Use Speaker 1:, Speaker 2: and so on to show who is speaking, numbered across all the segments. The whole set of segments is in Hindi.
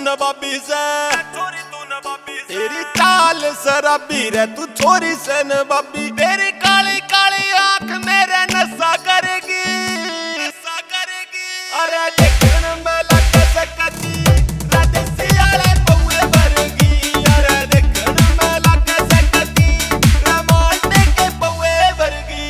Speaker 1: नवाबी से, तेरी चाल शराबी रे तू छोरी से नवाबी। तेरी काली काली आंख मेरे नशा करेगी, नशा करेगी। अरे देखने में लगे सकती राधेसी आले बउए भरगी। अरे देखने में लगे सकती रमाने के बउए भरगी।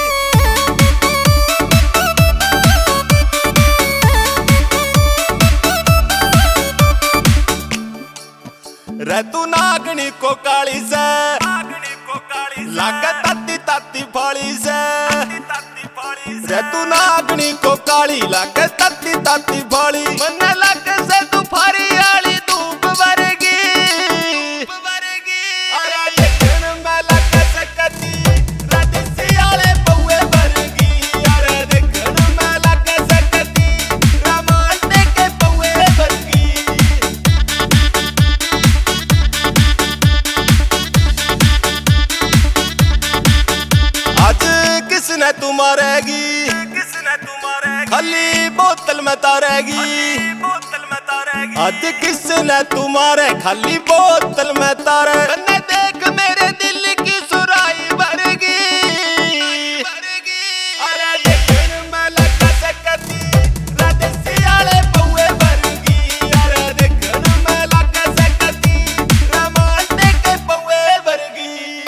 Speaker 1: रे तू नागनी को काली से, लागे ताती ताती फाली से। रे तू नागनी को काली लागे ताती ताती फाली। मन लागे से तू फारी आली धूप भरेगी। अरे देखने में लागे से कती राधेसी आले बउए भरगी। अरे देखने में लागे से कती रमाने के बउए भरगी। आज किसने तू मारेगी, किसने तू मारेगी, खाली बोतल में तारेगी, बोतल में तारेगी। आज किसने तू मारे खाली बोतल में तारे। कन्ने देख मेरे दिल की सुराही भरेगी। अरे देखने में लगे सकती राधेसी आले बउए भरगी। अरे देखने में लगे सकती रमाने के बउए भरगी।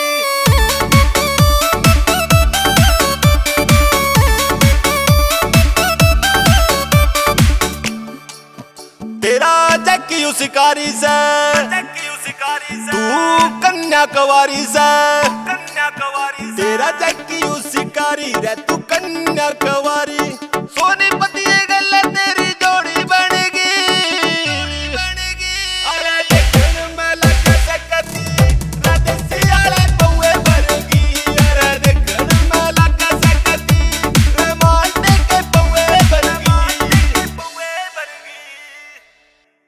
Speaker 1: तेरा जक्की शिकारी से, तू कन्याकुमारी से। तेरा जक्की शिकारी रे तू कन्याकुमारी। सोने